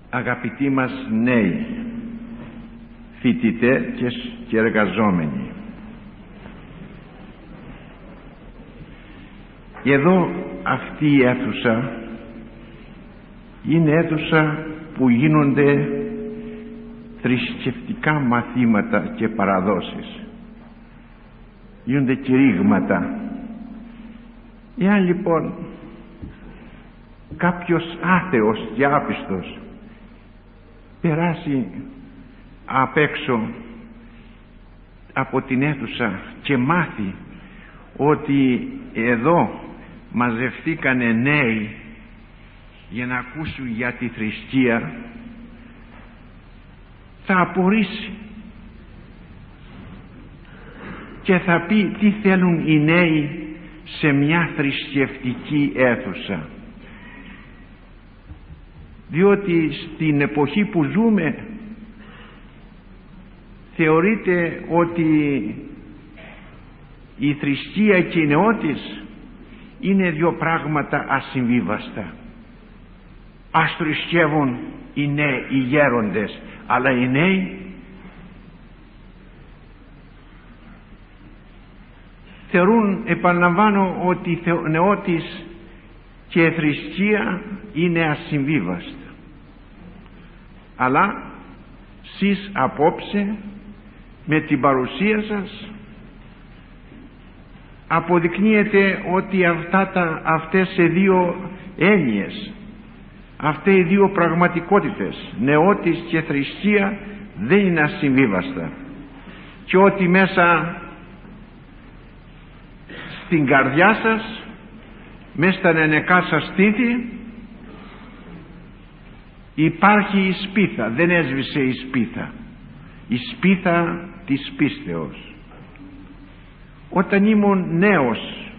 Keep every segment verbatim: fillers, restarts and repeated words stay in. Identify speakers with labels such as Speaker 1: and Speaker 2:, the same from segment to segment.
Speaker 1: Αγαπητοί μας νέοι, φοιτητές και εργαζόμενοι, εδώ αυτή η αίθουσα είναι αίθουσα που γίνονται θρησκευτικά μαθήματα και παραδόσεις, γίνονται κηρύγματα. Εάν λοιπόν κάποιος άθεος και άπιστος περάσει απ' έξω από την αίθουσα και μάθει ότι εδώ μαζευτήκανε νέοι για να ακούσουν για τη θρησκεία, θα απορρίσει και θα πει τι θέλουν οι νέοι σε μια θρησκευτική αίθουσα, διότι στην εποχή που ζούμε θεωρείται ότι η θρησκεία και η νεότης είναι δύο πράγματα ασυμβίβαστα. Ας θρησκεύουν οι νέοι, οι γέροντες, αλλά οι νέοι θεωρούν, επαναλαμβάνω, ότι νεότης και θρησκεία είναι ασυμβίβαστα. Αλλά σεις απόψε με την παρουσία σας αποδεικνύεται ότι αυτά τα, αυτές οι δύο έννοιες, αυτές οι δύο πραγματικότητες, νεότης και θρησκεία, δεν είναι ασυμβίβαστα, και ότι μέσα στην καρδιά σας, μέσα στα νενεκά σας στήθη υπάρχει η σπίθα, δεν έσβησε η σπίθα, η σπίθα της πίστεως. Όταν ήμουν νέος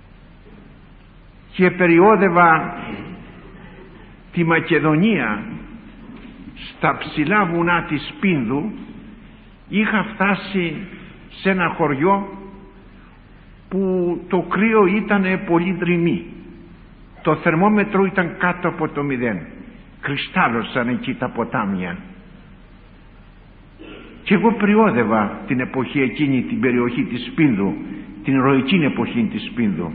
Speaker 1: και περιόδευα τη Μακεδονία στα ψηλά βουνά της Πίνδου, είχα φτάσει σε ένα χωριό που το κρύο ήταν πολύ δρυμή, το θερμόμετρο ήταν κάτω από το μηδέν, κρυστάλλωσαν εκεί τα ποτάμια, και εγώ περιόδευα την εποχή εκείνη, την περιοχή της Πίνδου, την ηρωική εποχή της Πίνδου,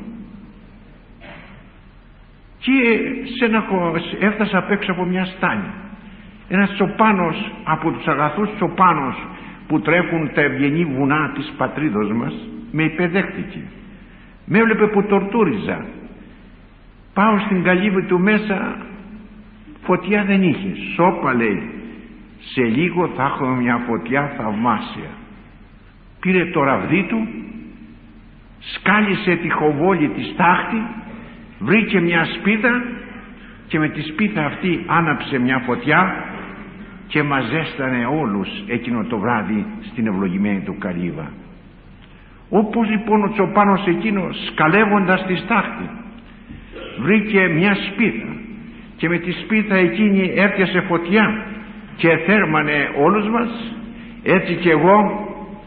Speaker 1: και σε ένα, έφτασα απ' έξω από μια στάνη. Ένας τσοπάνος, από τους αγαθούς τσοπάνους που τρέχουν τα ευγενή βουνά της πατρίδος μας, με υπεδέχτηκε. Με έβλεπε που τορτούριζα. Πάω στην καλύβη του μέσα, φωτιά δεν είχε. Σώπα, λέει, σε λίγο θα έχουμε μια φωτιά θαυμάσια. Πήρε το ραβδί του, σκάλισε τη χοβόλη τη στάχτη, βρήκε μια σπίθα και με τη σπίθα αυτή άναψε μια φωτιά και μαζέστανε όλους εκείνο το βράδυ στην ευλογημένη του καλύβα. Όπως λοιπόν ο τσοπάνος εκείνος, σκαλεύοντας τη στάχτη, βρήκε μια σπίθα και με τη σπίθα εκείνη έπιασε φωτιά και θέρμανε όλους μας, έτσι και εγώ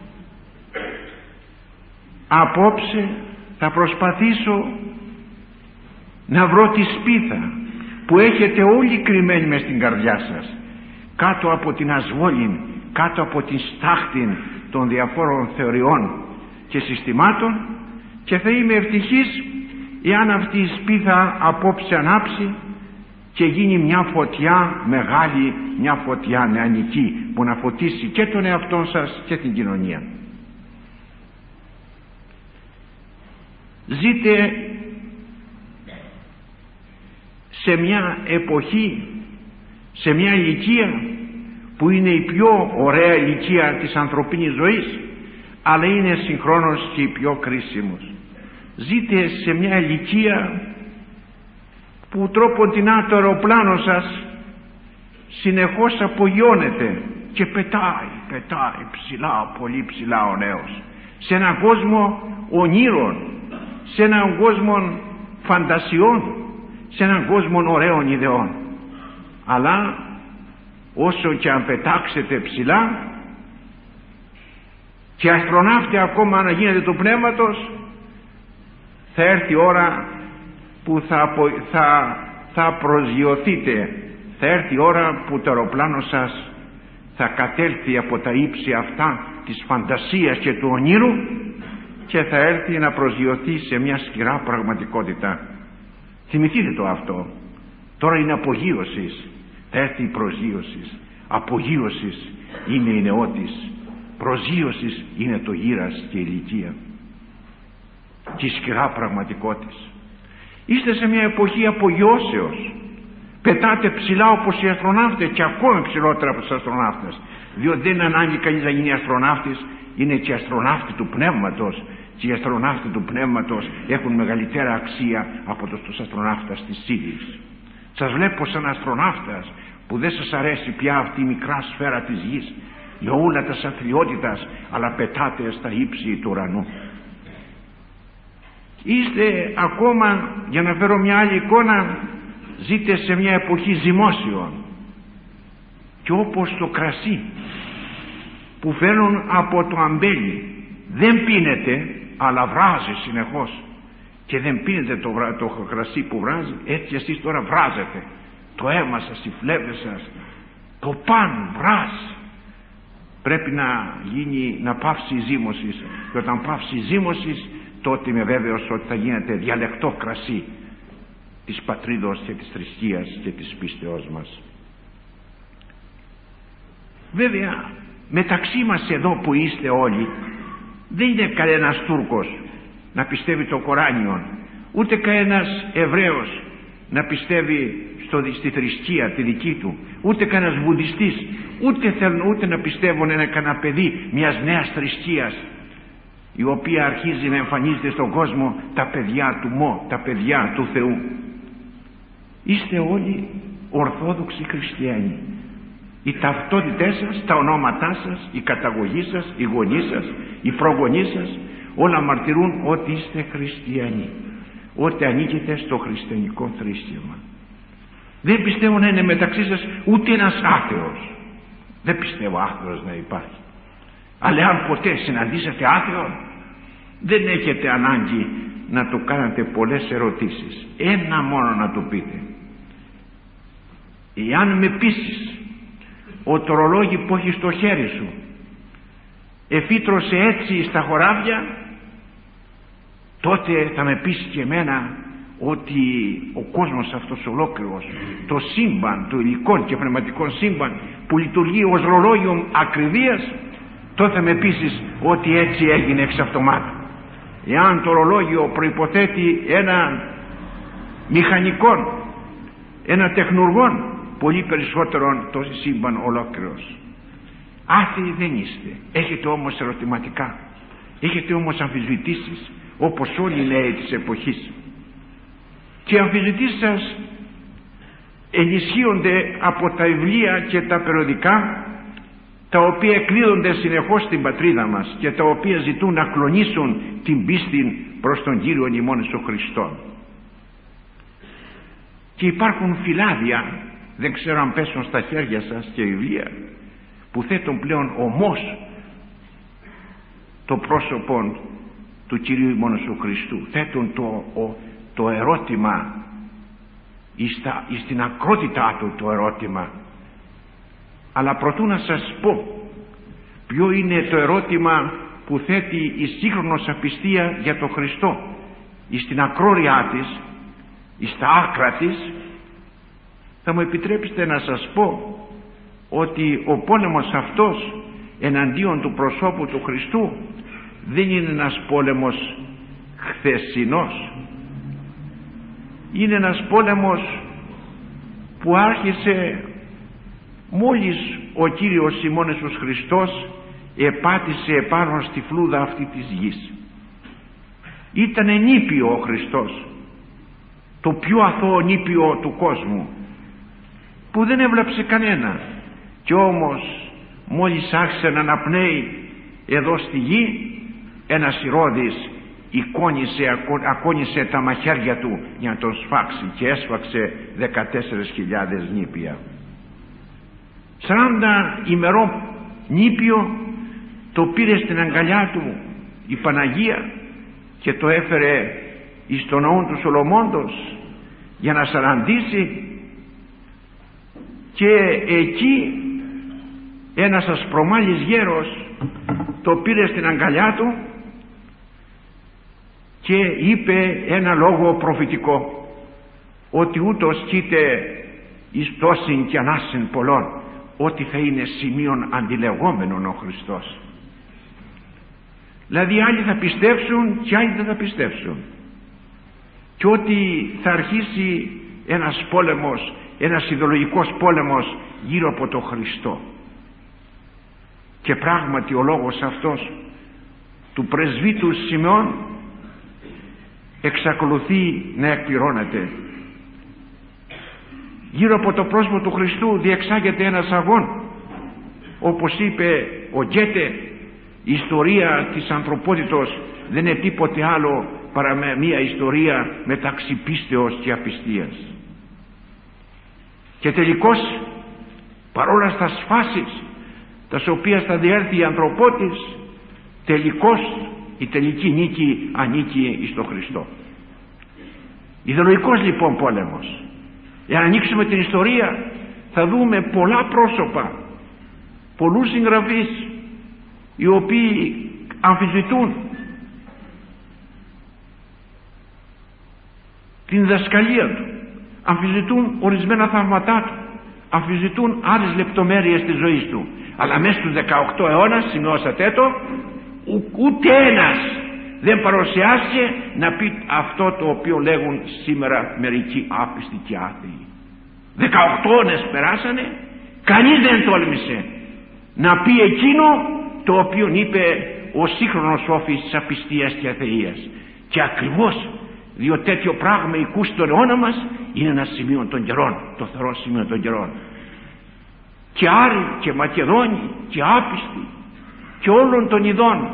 Speaker 1: απόψε θα προσπαθήσω να βρω τη σπίθα που έχετε όλοι κρυμμένη μες στην καρδιά σας, κάτω από την ασβόλη, κάτω από την στάχτη των διαφόρων θεωριών και συστημάτων, και θα είμαι ευτυχής εάν αυτή η σπίθα απόψε ανάψει και γίνει μια φωτιά μεγάλη, μια φωτιά νεανική που να φωτίσει και τον εαυτό σας και την κοινωνία. Ζείτε σε μια εποχή, σε μια ηλικία που είναι η πιο ωραία ηλικία της ανθρωπίνης ζωής, αλλά είναι συγχρόνως και η πιο κρίσιμος. Ζείτε σε μια ηλικία που τρόποντινά το αεροπλάνο σας συνεχώς απογειώνεται και πετάει, πετάει ψηλά, πολύ ψηλά ο νέος, σε έναν κόσμο ονείρων, σε έναν κόσμο φαντασιών, σε έναν κόσμο ωραίων ιδεών. Αλλά όσο και αν πετάξετε ψηλά και αστροναύτη ακόμα να γίνετε του πνεύματος, θα έρθει η ώρα που θα, θα, θα προσγειωθείτε, θα έρθει η ώρα που το αεροπλάνο σας θα κατέλθει από τα ύψη αυτά της φαντασίας και του ονείρου και θα έρθει να προσγειωθεί σε μια σκληρά πραγματικότητα. Θυμηθείτε το αυτό. Τώρα είναι απογείωσης, θα έρθει η προσγείωσης. Απογείωσης είναι η νεότης, προσγείωσης είναι το γύρας και η ηλικία και η σκληρά πραγματικότητα. Είστε σε μια εποχή απογειώσεως. Πετάτε ψηλά όπως οι αστροναύτες και ακόμη ψηλότερα από τους αστροναύτες, διότι δεν είναι ανάγκη κανείς να γίνει αστροναύτης, είναι και αστροναύτη του πνεύματος, και οι αστροναύτες του πνεύματος έχουν μεγαλύτερα αξία από τους αστροναύτες της ύλης. Σας βλέπω σαν αστροναύτας που δεν σας αρέσει πια αυτή η μικρά σφαίρα της γης, η ούλα της αθλιότητας, αλλά πετάτε στα ύψη του ουρανού. Είστε ακόμα, για να φέρω μια άλλη εικόνα, ζείτε σε μια εποχή ζυμώσεων, και όπως το κρασί που φέρνουν από το αμπέλι, δεν πίνετε αλλά βράζει συνεχώς, και δεν πίνετε το, το κρασί που βράζει, έτσι εσείς τώρα βράζετε το αίμα σας, οι φλέβες σας, το παν βράζει. Πρέπει να γίνει, να πάυσει η ζύμωση, και όταν πάυσει η ζύμωση, τότε είμαι βέβαιος ότι θα γίνεται διαλεκτό κρασί της πατρίδος και της θρησκείας και της πίστεώς μας. Βέβαια μεταξύ μας εδώ που είστε όλοι, δεν είναι κανένας Τούρκος να πιστεύει το Κοράνιον, ούτε κανένας Εβραίος να πιστεύει στο, στη θρησκεία τη δική του, ούτε κανένας Βουδιστής, ούτε θέλουν ούτε να πιστεύουν ένα κανένα παιδί μιας νέας θρησκείας, η οποία αρχίζει να εμφανίζεται στον κόσμο, τα παιδιά του Μό, τα παιδιά του Θεού. Είστε όλοι Ορθόδοξοι Χριστιανοί. Οι ταυτότητές σας, τα ονόματά σας, η καταγωγή σας, οι γονείς σας, οι προγονείς σας, όλα μαρτυρούν ότι είστε χριστιανοί, ότι ανήκετε στο χριστιανικό θρήσκευμα. Δεν πιστεύω να είναι μεταξύ σας ούτε ένας άθεος. Δεν πιστεύω άθεος να υπάρχει. Αλλά αν ποτέ συναντήσετε άθεο, δεν έχετε ανάγκη να του κάνετε πολλές ερωτήσεις. Ένα μόνο να του πείτε: εάν με πείσεις ότι το ρολόγι που έχει στο χέρι σου εφήτρωσε έτσι στα χωράβια, τότε θα με πείσει και εμένα ότι ο κόσμος αυτός ολόκληρος, το σύμπαν, το υλικό και πνευματικό σύμπαν που λειτουργεί ως ρολόγιο ακριβίας, τότε θα με πείσεις ότι έτσι έγινε εξ αυτομάτου. Εάν το ρολόγιο προϋποθέτει ένα μηχανικό, ένα τεχνουργό, πολύ περισσότερο το σύμπαν ολόκληρος. Άθεοι δεν είστε, έχετε όμως ερωτηματικά, έχετε όμως αμφισβητήσεις, όπως όλοι οι νέοι της εποχής, και οι αμφισβητήσεις σας ενισχύονται από τα βιβλία και τα περιοδικά, τα οποία εκδίδονται συνεχώς στην πατρίδα μας και τα οποία ζητούν να κλονίσουν την πίστη προς τον Κύριο ημών Ιησού Χριστόν. Και υπάρχουν φυλάδια, δεν ξέρω αν πέσουν στα χέρια σας, και βιβλία που θέτουν πλέον ομώς το πρόσωπο του Κυρίου ημών Ιησού Χριστού, θέτουν το, ο, το ερώτημα στα, στην ακρότητά του το ερώτημα. Αλλά προτού να σας πω ποιο είναι το ερώτημα που θέτει η σύγχρονος απιστία για τον Χριστό στην ακρόρειά της, στα άκρα της, θα μου επιτρέψετε να σας πω ότι ο πόλεμος αυτός εναντίον του προσώπου του Χριστού δεν είναι ένας πόλεμος χθεσινός, είναι ένας πόλεμος που άρχισε μόλις ο Κύριος ημών Ιησούς Χριστός επάτησε επάνω στη φλούδα αυτή της γης. Ήταν νήπιο ο Χριστός, το πιο αθώο νήπιο του κόσμου, που δεν έβλαψε κανένα, και όμως μόλις άρχισε να αναπνέει εδώ στη γη, ένας Ηρώδης εικόνισε, ακόνισε τα μαχαίρια του για να τον σφάξει, και έσφαξε δεκατέσσερις χιλιάδες νήπια. Σαράντα ημερών νήπιο το πήρε στην αγκαλιά του η Παναγία και το έφερε εις τον ναό του Σολομώντος για να σαραντήσει, και εκεί ένας ασπρομάλης γέρος το πήρε στην αγκαλιά του και είπε ένα λόγο προφητικό, ότι ούτως κοίται εις τόσην και ανάσην πολλών, ότι θα είναι σημείων αντιλεγόμενον ο Χριστός. Δηλαδή άλλοι θα πιστέψουν και άλλοι δεν θα πιστέψουν, και ότι θα αρχίσει ένας πόλεμος, ένας ιδεολογικός πόλεμος γύρω από τον Χριστό. Και πράγματι ο λόγος αυτός του πρεσβύτου Σιμεών εξακολουθεί να εκπληρώνεται. Γύρω από το πρόσωπο του Χριστού διεξάγεται ένας αγών, όπως είπε ο Γκέτε, η ιστορία της ανθρωπότητος δεν είναι τίποτε άλλο παρά με μια ιστορία μεταξύ πίστεως και απιστίας. Και τελικώς, παρόλα στα σφάσεις τα οποία θα διέρθει η ανθρωπότης, τελικώς η τελική νίκη ανήκει εις τον Χριστό. Ιδεολογικός λοιπόν πόλεμος. Εάν ανοίξουμε την ιστορία θα δούμε πολλά πρόσωπα, πολλούς συγγραφείς οι οποίοι αμφισβητούν την διδασκαλία του, αμφισβητούν ορισμένα θαύματά του, αμφισβητούν άλλες λεπτομέρειες της ζωής του, αλλά μέσα στους δεκαοκτώ αιώνας, σημειώσατε το, ούτε ένας δεν παρουσιάστηκε να πει αυτό το οποίο λέγουν σήμερα μερικοί άπιστοι και άθεοι. δεκαοκτώ αιώνες περάσανε, κανείς δεν τόλμησε να πει εκείνο το οποίο είπε ο σύγχρονος σόφης της απιστίας και αθείας. Και ακριβώς διότι τέτοιο πράγμα οικούς στον αιώνα μας είναι ένα σημείο των καιρών, το θερό σημείο των καιρών. Και Άροι και Μακεδόνοι και άπιστοι και όλων των ειδών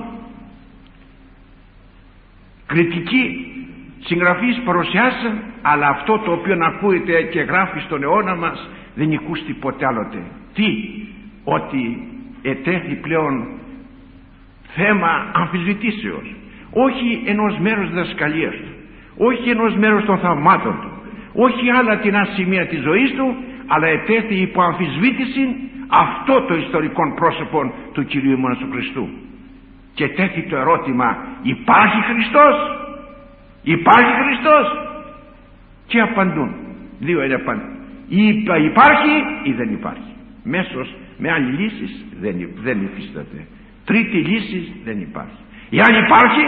Speaker 1: κριτικοί συγγραφείς παρουσιάσαν, αλλά αυτό το οποίο ακούεται και γράφει στον αιώνα μας δεν οικούστη ποτέ άλλοτε. Τι? Ότι ετέθη πλέον θέμα αμφισβητήσεως, όχι ενός μέρους διδασκαλίας του, όχι ενός μέρους των θαυμάτων του, όχι άλλα τεινά σημεία της ζωής του, αλλά ετέθη υπό αμφισβήτηση αυτό το ιστορικό πρόσωπο του Κυρίου ημών Ιησού Χριστού. Και τέθη το ερώτημα, υπάρχει Χριστός? Υπάρχει Χριστός? Και απαντούν, δύο είναι απαντούν, ή υπάρχει ή δεν υπάρχει. Μέσως με άλλη λύση δεν, δεν υφίσταται. Τρίτη λύση δεν υπάρχει. Εάν υπάρχει,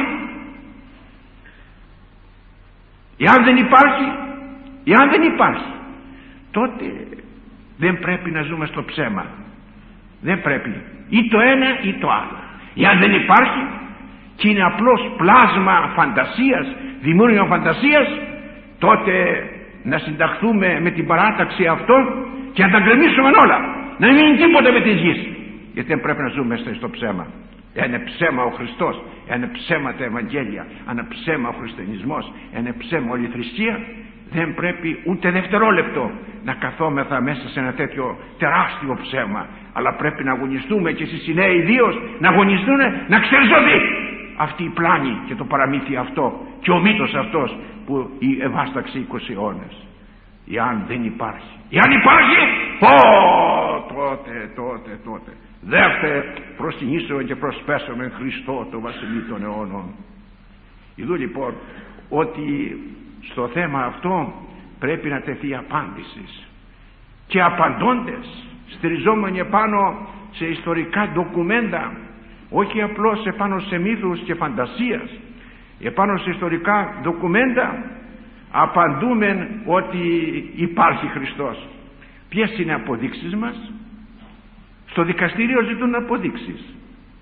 Speaker 1: εάν δεν υπάρχει, εάν δεν υπάρχει, τότε δεν πρέπει να ζούμε στο ψέμα. Δεν πρέπει ή το ένα ή το άλλο. Εάν δεν υπάρχει και είναι απλώς πλάσμα φαντασίας, δημιούργημα φαντασίας, τότε να συνταχθούμε με την παράταξη αυτών και να τα γκρεμίσουμε όλα, να μην είναι τίποτα με τη γη, γιατί δεν πρέπει να ζούμε μέσα στο ψέμα. Εάν είναι ψέμα ο Χριστός, εάν είναι ψέμα τα Ευαγγέλια, αν είναι ψέμα ο χριστιανισμός, εάν είναι ψέμα όλη η θρησκεία, δεν πρέπει ούτε δευτερόλεπτο να καθόμεθα μέσα σε ένα τέτοιο τεράστιο ψέμα, αλλά πρέπει να αγωνιστούμε, και εσείς οι νέοι ιδίως να αγωνιστούν να ξεριζωθεί αυτή η πλάνη και το παραμύθι αυτό και ο μύθος αυτός που ευάσταξε είκοσι αιώνες. Εάν δεν υπάρχει, εάν υπάρχει, πω, τότε, τότε, τότε δεύτε προσκυνήσουμε και προσπέσουμε Χριστό το βασιλεί των αιώνων. Ειδού λοιπόν ότι στο θέμα αυτό πρέπει να τεθεί απάντηση, και απαντώντες στηριζόμενοι επάνω σε ιστορικά ντοκουμέντα, όχι απλώς επάνω σε μύθους και φαντασίας, επάνω σε ιστορικά ντοκουμέντα απαντούμε ότι υπάρχει Χριστός. Ποιες είναι οι αποδείξεις μας? Στο δικαστήριο ζητούν αποδείξεις.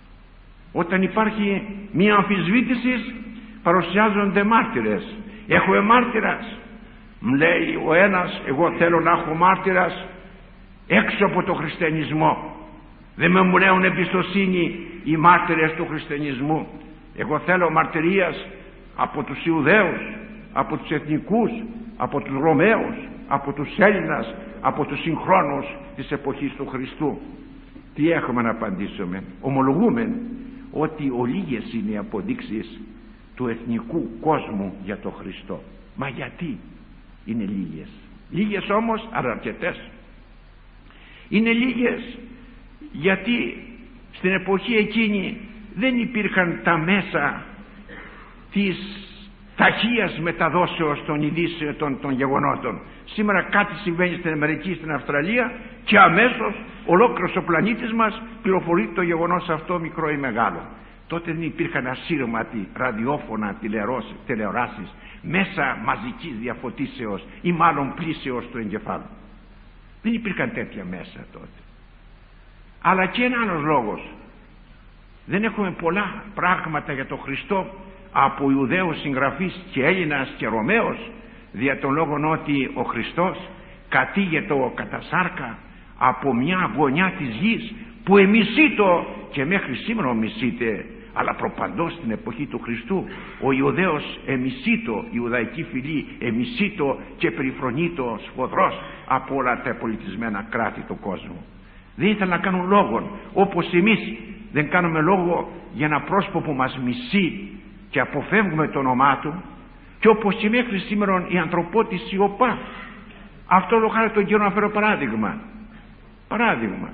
Speaker 1: Όταν υπάρχει μία αμφισβήτηση παρουσιάζονται μάρτυρες. Έχουμε μάρτυρας? Μου λέει ο ένας, εγώ θέλω να έχω μάρτυρας έξω από το χριστιανισμό. Δεν με μου λέουν εμπιστοσύνη οι μάρτυρες του χριστιανισμού. Εγώ θέλω μαρτυρίας από τους Ιουδαίους, από τους εθνικούς, από τους Ρωμαίους, από τους Έλληνας, από τους συγχρόνους της εποχής του Χριστού. Τι έχουμε να απαντήσουμε? Ομολογούμε ότι ολίγες είναι οι αποδείξεις του εθνικού κόσμου για τον Χριστό. Μα γιατί είναι λίγες? Λίγες όμως, αλλά αρκετές. Είναι λίγες γιατί στην εποχή εκείνη δεν υπήρχαν τα μέσα της ταχείας μεταδόσεως των ειδήσεων των, των γεγονότων. Σήμερα κάτι συμβαίνει στην Αμερική, στην Αυστραλία και αμέσως ολόκληρος ο πλανήτης μας πληροφορεί το γεγονός αυτό, μικρό ή μεγάλο. Τότε δεν υπήρχαν ασύρματοι ραδιόφωνα, τηλεοράσεις, μέσα μαζικής διαφωτίσεως ή μάλλον πλήσεως του εγκεφάλου. Δεν υπήρχαν τέτοια μέσα τότε. Αλλά και ένα άλλος λόγος. Δεν έχουμε πολλά πράγματα για τον Χριστό από Ιουδαίους συγγραφείς και Έλληνας και Ρωμαίος, δια των λόγων ότι ο Χριστός κατήγετο κατά σάρκα από μια γωνιά της γης που εμισήτο και μέχρι σήμερα μισείται, αλλά προπαντός στην εποχή του Χριστού ο Ιουδαίος εμισήτο, η Ιουδαϊκή φυλή εμισήτο και περιφρονείτο σφοδρός από όλα τα πολιτισμένα κράτη του κόσμου. Δεν ήθελαν να κάνουν λόγο, όπως εμείς δεν κάνουμε λόγο για ένα πρόσωπο που μας μισεί και αποφεύγουμε το όνομά του, και όπως και μέχρι σήμερα η ανθρωπότης σιωπά. Αυτό το χάρη τον καιρό να φέρω παράδειγμα. Παράδειγμα.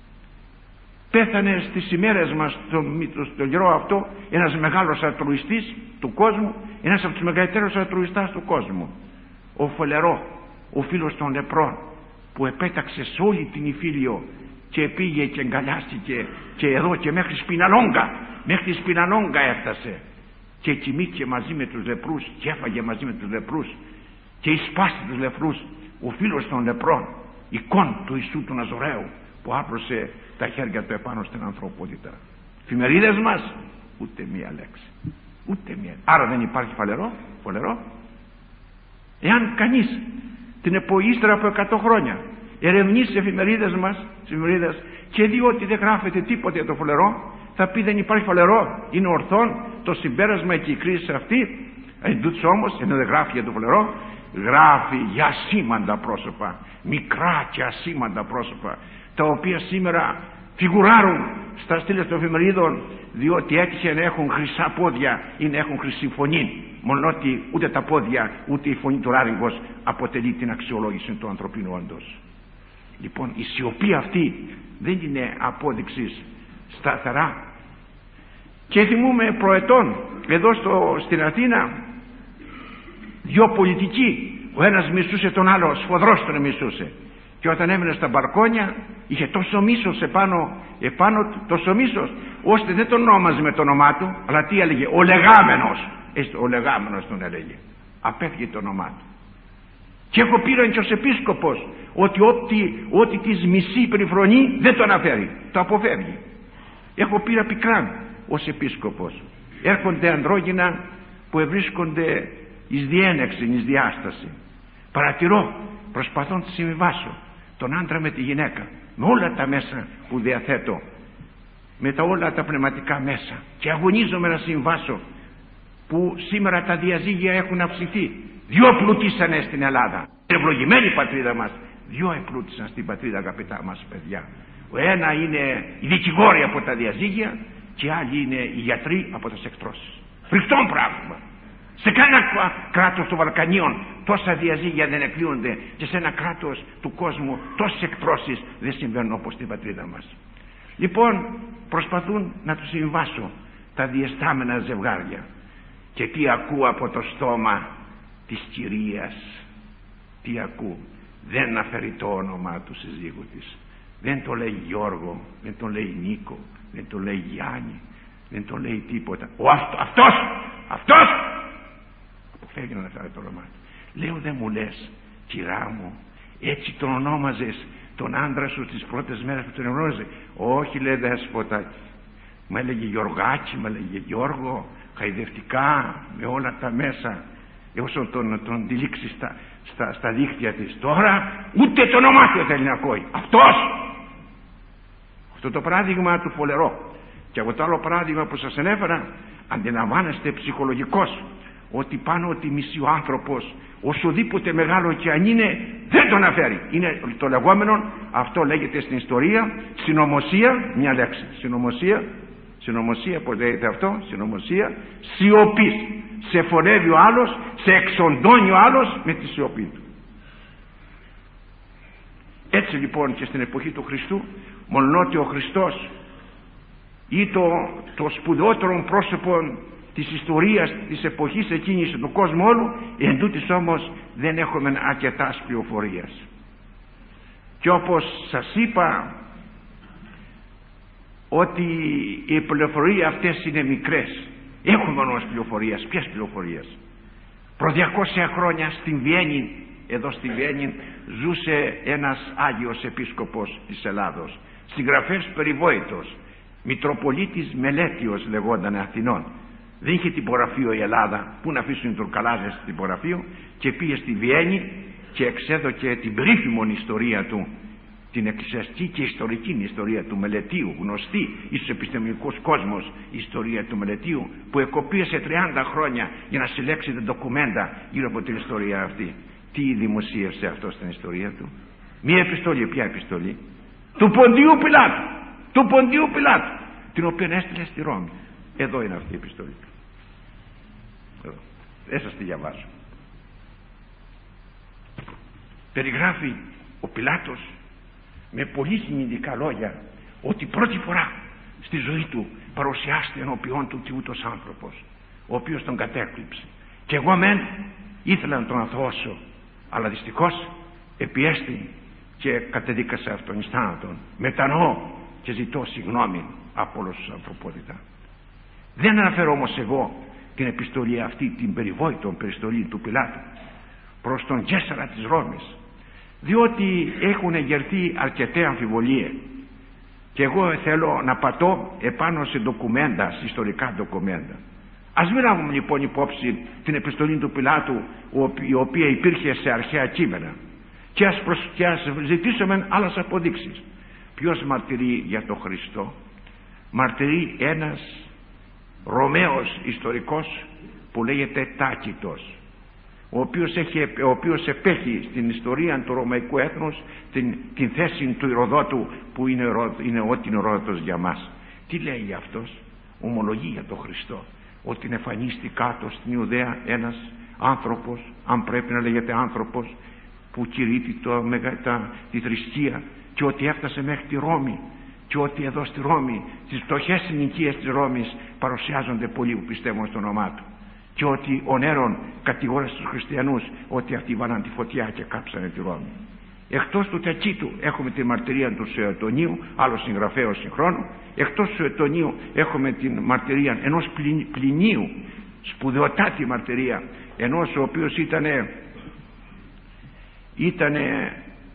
Speaker 1: Πέθανε στις ημέρες μας τον, τον καιρό αυτό ένας μεγάλος αλτρουιστής του κόσμου, ένας από τους μεγαλύτερους αλτρουιστάς του κόσμου, ο Φολερό, ο φίλος των λεπρών, που επέταξε σε όλη την Ιφίλιο και πήγε και εγκαλιάστηκε και εδώ και μέχρι Σπιναλόγκα, μέχρι Σπιναλόγκα έφτασε και κοιμήθηκε μαζί με τους λεπρούς και έφαγε μαζί με τους λεπρούς και εισπάστη τους λεπρούς, ο φίλος των λεπρών, εικόν του Ιησού του Ναζωραίου που άπλωσε τα χέρια του επάνω στην ανθρωπότητα. Εφημερίδες μας ούτε μία λέξη, ούτε μία. Άρα δεν υπάρχει φαλερό, φολερό. Εάν κανείς την εποχή ύστερα από εκατό χρόνια ερευνήσει τις εφημερίδες μας, τις εφημερίδες, και δει ότι δεν γράφεται τίποτα για το φολερό, θα πει δεν υπάρχει φολερό, είναι ορθόν το συμπέρασμα και η κρίση αυτή. Εν τούτης όμως, ενώ δεν γράφει για το φολερό, γράφει για ασήμαντα πρόσωπα, μικρά και ασήμαντα πρόσωπα, τα οποία σήμερα φιγουράρουν στα στήλες των εφημερίδων, διότι έτυχε να έχουν χρυσά πόδια ή να έχουν χρυσή φωνή, μόνο ότι ούτε τα πόδια ούτε η φωνή του λάριγκος αποτελεί την αξιολόγηση του ανθρωπίνου όντως. Λοιπόν, η σιωπή αυτή δεν είναι απόδειξη σταθερά. Και θυμούμε προετών εδώ στο, στην Αθήνα, δυο πολιτικοί, ο ένας μισούσε τον άλλο, σφοδρός τον μισούσε, και όταν έμενε στα μπαλκόνια είχε τόσο μίσος επάνω, επάνω του, τόσο μίσος, ώστε δεν τον ονόμαζε με το όνομά του, αλλά τι έλεγε, ο λεγάμενος, ο λεγάμενος τον έλεγε, απέφυγε το όνομά του. Και έχω πήραν και ως επίσκοπος ότι ό,τι, ό,τι της μισή περιφρονεί δεν το αναφέρει, το αποφεύγει. Έχω πήρα πικράν ως επίσκοπος. Έρχονται ανδρόγυνα που ευρίσκονται εις διένεξη, εις διάσταση. Παρατηρώ, προσπαθώ να τη συμβιβάσω τον άντρα με τη γυναίκα, με όλα τα μέσα που διαθέτω, με τα όλα τα πνευματικά μέσα, και αγωνίζομαι να συμβάσω, που σήμερα τα διαζύγια έχουν αυξηθεί. Δυο πλουτίσανε στην Ελλάδα, ευλογημένη πατρίδα μας, δυο επλούτησαν στην πατρίδα, αγαπητά μας παιδιά. Ο ένα είναι οι δικηγόροι από τα διαζύγια και άλλοι είναι οι γιατροί από τις εκτρώσεις. Φρικτόν πράγμα. Σε κανένα κράτος των Βαλκανίων τόσα διαζύγια δεν εκλείονται, και σε ένα κράτος του κόσμου τόσες εκτρώσεις δεν συμβαίνουν όπως στην πατρίδα μας. Λοιπόν, προσπαθούν να τους συμβάσω τα διεστάμενα ζευγάρια. Και τι ακούω από το στόμα της κυρίας, τι ακούω, δεν αναφέρει το όνομα του συζύγου της, δεν το λέει Γιώργο, δεν το λέει Νίκο, δεν το λέει Γιάννη, δεν το λέει τίποτα. Ο αυτό, αυτός, αυτός αποφεύγει να αναφέρει το όνομα του. Λέω, δεν μου λες, κυρά μου, έτσι τον ονόμαζες τον άντρα σου τις πρώτες μέρες που τον γνώριζε? Όχι, λέει, δέσποτα, μου έλεγε Γιωργάκη, μου έλεγε Γιώργο, χαϊδευτικά, με όλα τα μέσα, όσο τον, τον τυλίξει στα, στα, στα δίχτυα της. Τώρα ούτε το όνομά του θέλει να ακούει. Αυτός. Αυτό το παράδειγμα του Φολερό. Και από το άλλο παράδειγμα που σας ανέφερα, αντιλαμβάνεστε ψυχολογικός ότι πάνω ότι μισεί ο άνθρωπος, οσοδήποτε μεγάλο και αν είναι, δεν τον αναφέρει. Είναι το λεγόμενο, αυτό λέγεται στην ιστορία, συνωμοσία, μια λέξη, συνωμοσία. Συνωμοσία, πως λέγεται αυτό, συνωμοσία σιωπής. Σε φωνεύει ο άλλος, σε εξοντώνει ο άλλος με τη σιωπή του. Έτσι λοιπόν και στην εποχή του Χριστού, μολονότι ο Χριστός ή το, το σπουδαιότερο πρόσωπο της ιστορίας της εποχής εκείνης του κόσμου όλου, εν τούτης όμως δεν έχουμε αρκετάς πληροφορίας. Και όπως σας είπα ότι οι πληροφορίες αυτές είναι μικρές, έχουμε όμως πληροφορίες. Ποιες πληροφορίες? Προ διακόσια χρόνια στην Βιέννη, εδώ στη Βιέννη ζούσε ένας Άγιος Επίσκοπος της Ελλάδος, συγγραφέας περιβόητος, Μητροπολίτης Μελέτιος λεγόταν, Αθηνών. Δεν είχε τυπογραφείο η Ελλάδα, πού να αφήσουν οι Τουρκαλάδες στο τυπογραφείο, και πήγε στη Βιέννη και εξέδωκε την περίφημη ιστορία του, την εκκλησιαστική και ιστορική ιστορία του Μελετίου, γνωστή εις επιστημονικός κόσμος η ιστορία του Μελετίου, που εκοπίασε τριάντα χρόνια για να συλλέξει τα ντοκουμέντα γύρω από την ιστορία αυτή. Τι δημοσίευσε αυτό στην ιστορία του? Μία επιστολή. Ποια επιστολή? Του Ποντίου Πιλάτου, του Ποντίου Πιλάτου, την οποία έστειλε στη Ρώμη. Εδώ είναι αυτή η επιστολή. Εδώ. Δεν σας τη διαβάζω. Περιγράφει ο Πιλάτος με πολύ σημαντικά λόγια ότι πρώτη φορά στη ζωή του παρουσιάστηκε ενώπιον του και ούτως άνθρωπος, ο οποίος τον κατέκλυψε. Και εγώ μεν ήθελα να τον αθωώσω, αλλά δυστυχώς επιέστη και κατεδίκασα αυτόν εις θάνατον. Μετανοώ και ζητώ συγγνώμη από όλους τους ανθρωπότητα. Δεν αναφέρω όμως εγώ την επιστολή αυτή, την περιβόητο περιστολή του Πιλάτου προς τον Καίσαρα της Ρώμης, διότι έχουν εγερθεί αρκετές αμφιβολίες και εγώ θέλω να πατώ επάνω σε ντοκουμέντα, σε ιστορικά ντοκουμέντα. Ας μην λάβουμε λοιπόν υπόψη την επιστολή του Πιλάτου, η οποία υπήρχε σε αρχαία κείμενα, και ας, προσ... και ας ζητήσουμε άλλες αποδείξεις. Ποιος μαρτυρεί για τον Χριστό? Μαρτυρεί ένας Ρωμαίος ιστορικός που λέγεται Τάκητος, ο οποίος, έχει, ο οποίος επέχει στην ιστορία του ρωμαϊκού έθνους την, την θέση του Ηροδότου, που είναι, είναι ό,τι είναι ο Ηροδότος για μας. Τι λέει αυτός? Ομολογεί για τον Χριστό ότι εμφανίστηκε κάτω στην Ιουδαία ένας άνθρωπος, αν πρέπει να λέγεται άνθρωπος, που κηρύττει το, τα, τη θρησκεία, και ότι έφτασε μέχρι τη Ρώμη, και ότι εδώ στη Ρώμη, στις φτωχές συνοικίες της Ρώμης, παρουσιάζονται πολλοί που πιστεύουν στο όνομά του, και ότι ο Νέρον κατηγόρησε τους χριστιανούς ότι αυτοί βάλαν τη φωτιά και κάψανε τη Ρώμη. Εκτός του Τακίτου έχουμε τη μαρτυρία του Σουετονίου, άλλο συγγραφέο συγχρόνου. Εκτός του Σουετονίου έχουμε την μαρτυρία ενός Πλινίου, σπουδαιοτάτη μαρτυρία, ενός ο οποίος ήτανε, ήτανε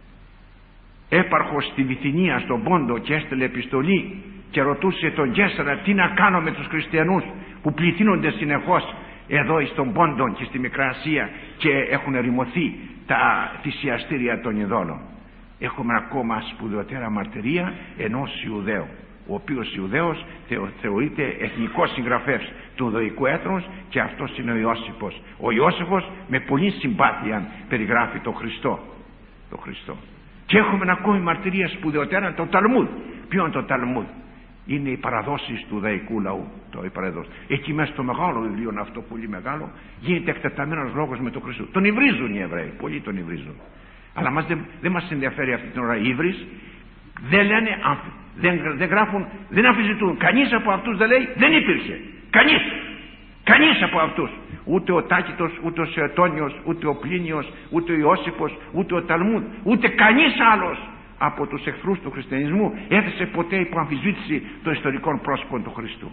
Speaker 1: έπαρχος στη Βυθινία, στον Πόντο, και έστελε επιστολή και ρωτούσε τον Καίσαρα τι να κάνω με τους χριστιανούς που πληθύνονται συνεχώς εδώ στον Πόντο και στη Μικρά Ασία και έχουν ερημωθεί τα θυσιαστήρια των ειδόλων. Έχουμε ακόμα σπουδαιότερα μαρτυρία ενός Ιουδαίου, ο οποίος Ιουδαίος θεω, θεωρείται εθνικός συγγραφέας του Ιουδαϊκού έθνους, και αυτός είναι ο Ιώσιφος. Ο Ιώσιφος με πολύ συμπάθεια περιγράφει τον Χριστό. Το Χριστό. Και έχουμε ακόμη μαρτυρία σπουδαιότερα, το Ταλμούδ. Ποιο είναι το Ταλμούδ? Είναι οι παραδόσεις του Ιουδαϊκού λαού. Το εκεί μέσα στο μεγάλο βιβλίο αυτό, πολύ μεγάλο, γίνεται εκτεταμένος λόγος με τον Χριστό. Τον υβρίζουν οι Εβραίοι, πολλοί τον υβρίζουν. Αλλά μας δεν, δεν μας ενδιαφέρει αυτή την ώρα οι Ήβρις. Δεν λένε, δεν, δεν γράφουν, δεν αμφισβητούν. Κανείς από αυτούς δεν λέει δεν υπήρχε. Κανείς. Κανείς από αυτούς. Ούτε ο Τάκητος, ούτε ο Σεωτόνιος, ούτε ο Πλίνιος, ούτε ο Ιώσιφος, ούτε ο Ταλμούδ, ούτε κανείς άλλος από τους εχθρούς του χριστιανισμού έθεσε ποτέ υπό αμφισβήτηση το ιστορικό πρόσωπο του Χριστού.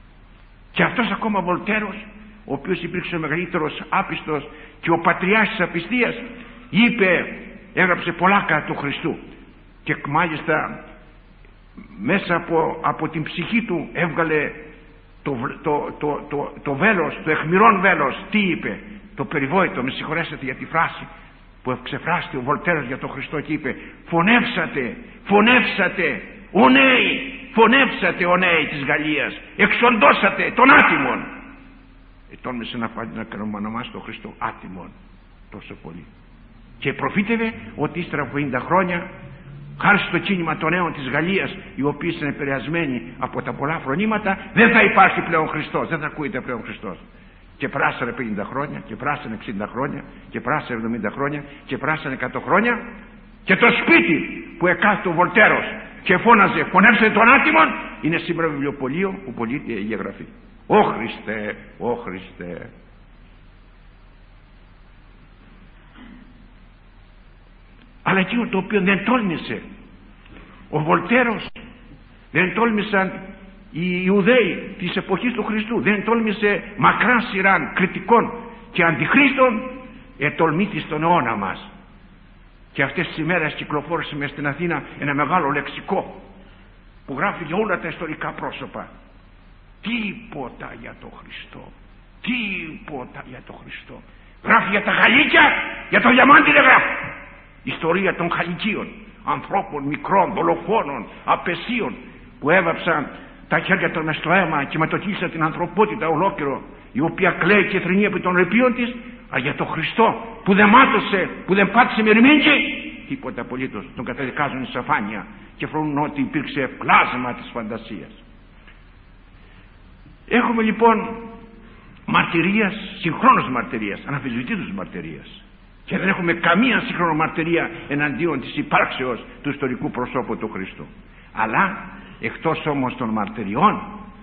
Speaker 1: Και αυτός ακόμα Βολτέρος, ο οποίος υπήρξε ο μεγαλύτερος άπιστος και ο πατριάρχης της απιστίας, είπε, έγραψε πολλά κατά του Χριστού, και μάλιστα μέσα από, από την ψυχή του έβγαλε το, το, το, το, το βέλος, το αιχμηρόν βέλος. Τι είπε? Το περιβόητο, με συγχωρέσετε για τη φράση που ξεφράστηκε ο Βολτέρος για τον Χριστό, και είπε, φωνεύσατε, φωνεύσατε ο νέοι, φωνεύσατε ο νέοι της Γαλλίας, εξοντώσατε τον άτιμον. Ετόλμησε να, να ονομάσει τον Χριστό άτιμον τόσο πολύ, και προφήτευε ότι ύστερα από πενήντα χρόνια, χάρη στο κίνημα των νέων της Γαλλίας, οι οποίοι είναι επηρεασμένοι από τα πολλά φρονήματα, δεν θα υπάρχει πλέον Χριστός, δεν θα ακούγεται πλέον Χριστός. Και πράσανε πενήντα χρόνια, και πράσανε εξήντα χρόνια, και πράσανε εβδομήντα χρόνια, και πράσανε εκατό χρόνια, Και το σπίτι που εκάθεται ο Βολτέρος και φώναζε «Φωνεύστε τον άτιμον», είναι σήμερα βιβλιοπωλείο που πωλείται η Αγία Γραφή. Ω Χριστέ, ω Χριστέ. Αλλά εκείνο το οποίο δεν τόλμησε ο Βολτέρος, δεν τόλμησαν οι Ιουδαίοι της εποχής του Χριστού, δεν τόλμησε μακρά σειρά κριτικών και αντιχρίστων, ετολμήθη στον αιώνα μας. Και αυτές τις ημέρες κυκλοφόρησε μες στην Αθήνα ένα μεγάλο λεξικό που γράφει για όλα τα ιστορικά πρόσωπα. Τίποτα για το Χριστό, τίποτα για το Χριστό. Γράφει για τα Γαλλίκια, για το διαμάντι δεν γράφει. Ιστορία των Γαλλικίων, ανθρώπων μικρών, δολοφόνων, απεσίων, που έβαψαν τα χέρια των μες στο αίμα και μετοχύσαν την ανθρωπότητα ολόκληρο, η οποία κλαίει και θρηνεί επί των ρεπείων της. Αλλά για τον Χριστό που δεν μάτωσε, που δεν πάτησε με ρημίγκι, τίποτα απολύτως. Τον καταδικάζουν σε αφάνεια και φρονούν ότι υπήρξε πλάσμα της φαντασίας. Έχουμε λοιπόν μαρτυρίας, συγχρόνως μαρτυρίας, αναμφισβητήτως μαρτυρίας, και δεν έχουμε καμία σύγχρονη μαρτυρία εναντίον της υπάρξεως του ιστορικού προσώπου του Χριστού. Αλλά εκτός όμως των μαρτυριών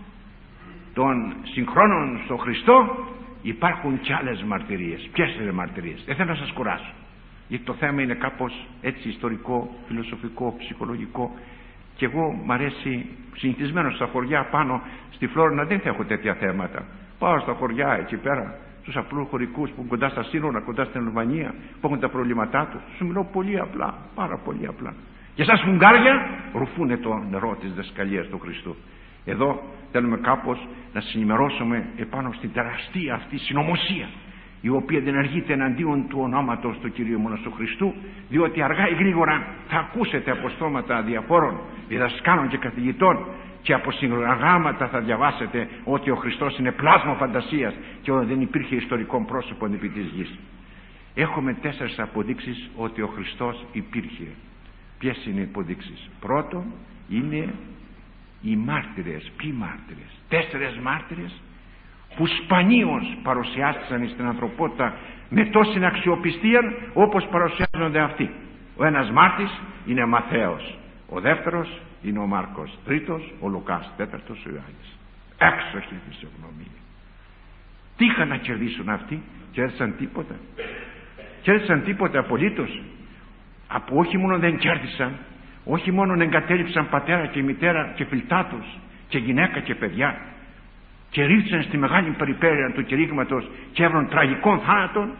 Speaker 1: των συγχρόνων στον Χριστό υπάρχουν κι άλλες μαρτυρίες. Ποιες είναι μαρτυρίες? Δεν θέλω να σας κουράσω, γιατί το θέμα είναι κάπως έτσι ιστορικό, φιλοσοφικό, ψυχολογικό, και εγώ μ' αρέσει, συνηθισμένος στα χωριά πάνω στη Φλόρινα δεν θα έχω τέτοια θέματα. Πάω στα χωριά εκεί πέρα, στους απλούς χωρικούς που είναι κοντά στα σύνορα, κοντά στην Αλβανία, που έχουν τα προβλήματά τους, σου μιλώ πολύ απλά, πάρα πολύ απλά. Και εσάς φουγγάρια ρουφούνε το νερό της δασκαλίας του Χριστού. Εδώ θέλουμε κάπως να συνημερώσουμε επάνω στην τεραστία αυτή συνωμοσία, η οποία δεν ενεργείται εναντίον του ονόματος του Κυρίου μόνος του Χριστού, διότι αργά ή γρήγορα θα ακούσετε από στόματα διαφόρων διδασκάλων και καθηγητών, και από συγγράμματα θα διαβάσετε ότι ο Χριστός είναι πλάσμα φαντασίας και ότι δεν υπήρχε ιστορικό πρόσωπο επί της γης. Έχουμε τέσσερις αποδείξεις ότι ο Χριστός υπήρχε. Ποιες είναι οι αποδείξεις? Πρώτον είναι οι μάρτυρες. Ποιοι μάρτυρες? Τέσσερες μάρτυρες που σπανίως παρουσιάστηκαν στην ανθρωπότητα με τόση αξιοπιστία όπως παρουσιάζονται αυτοί. Ο ένας μάρτης είναι Μαθαίος, ο δεύτερος είναι ο Μάρκος, τρίτος ο Λουκάς, τέταρτος ο Ιωάννης. Έξοχη φυσιογνωμία. Τι είχαν να κερδίσουν αυτοί? Κέρδισαν τίποτα. Κέρδισαν τίποτα απολύτως. Από όχι μόνο δεν κέρδισαν, όχι μόνο εγκατέλειψαν πατέρα και μητέρα και φιλτά τους και γυναίκα και παιδιά, και ρίξαν στη μεγάλη περιπέτεια του κηρύγματος και έβραν τραγικών θάνατων.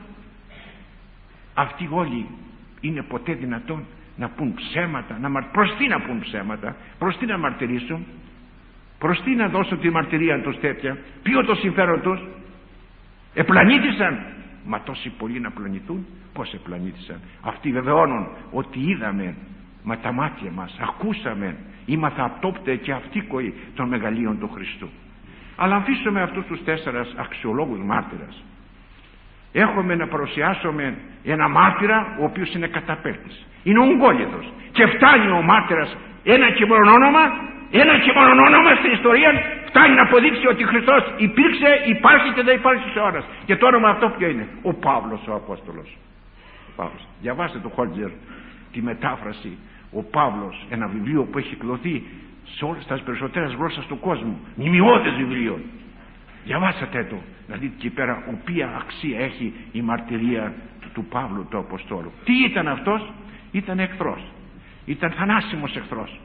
Speaker 1: Αυτοί όλοι είναι ποτέ δυνατόν να πούν ψέματα? Να μαρ... προς τι να πούν ψέματα? Προς τι να μαρτυρήσουν? Προς τι να δώσουν τη μαρτυρία τους τέτοια? Ποιο το συμφέρον τους? Επλανήτησαν? Μα τόσοι πολλοί να πλανηθούν? Πώς επλανήτησαν? Αυτοί βεβαιώνουν ότι είδαμε με τα μάτια μας, ακούσαμε, ήμαθα απτόπτε και αυτοίκοοι των μεγαλείων του Χριστού. Αλλά αφήσουμε αυτούς τους τέσσερας αξιολόγους μάρτυρας. Έχουμε να παρουσιάσουμε ένα μάρτυρα ο οποίος είναι καταπέλτης. Είναι ο Ουγγόλιδος. Και φτάνει ο μάρτυρας ένα και μόνο όνομα, ένα και μόνο όνομα στην ιστορία, φτάνει να αποδείξει ότι Χριστός υπήρξε, υπάρχει και δεν υπάρχει σε ώρας. Και το όνομα αυτό ποιο είναι? Ο Παύλος ο Απόστολος. Ο Παύλος. Διαβάστε το Χόλτζερ τη μετάφραση. Ο Παύλος, ένα βιβλίο που έχει εκδοθεί σε όλες τις περισσότερες γλώσσες του κόσμου, μνημειώδες βιβλίο. Διαβάσατε το, να δείτε εκεί πέρα οποία αξία έχει η μαρτυρία του, του Παύλου του Αποστόλου. Τι ήταν αυτός? Ήταν εχθρός, ήταν θανάσιμος εχθρός,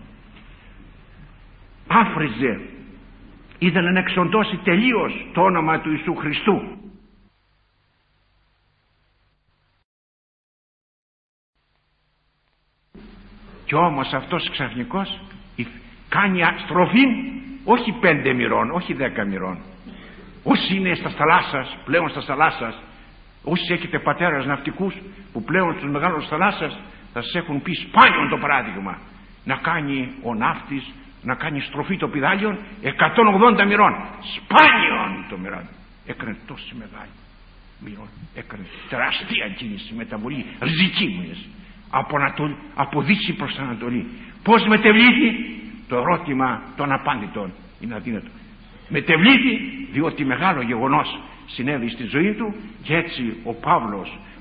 Speaker 1: άφριζε, ήθελε να εξοντώσει τελείως το όνομα του Ιησού Χριστού. Και όμως αυτός ξαφνικός κάνει στροφή όχι πέντε μοιρών, όχι δέκα μοιρών. Όσοι είναι στα θαλάσσας, πλέον στα θαλάσσας, όσοι έχετε πατέρας ναυτικούς που πλέον στους μεγάλους θαλάσσας, θα σας έχουν πει σπάνιον το παράδειγμα να κάνει ο ναύτης, να κάνει στροφή το πηδάλιον εκατόν ογδόντα μοιρών. Σπάνιον το μοιρών. Έκανε τόσο μεγάλη μοιρών, έκανε τεράστια κίνηση, μεταβολή ριζική μοιρών, από, Ανατολ, από δύση προς Ανατολή. Πώς μετεβλήθη? Το ερώτημα των απάντητων είναι αδύνατο. Μετεβλήθη διότι μεγάλο γεγονός συνέβη στη ζωή του, και έτσι ο Παύλος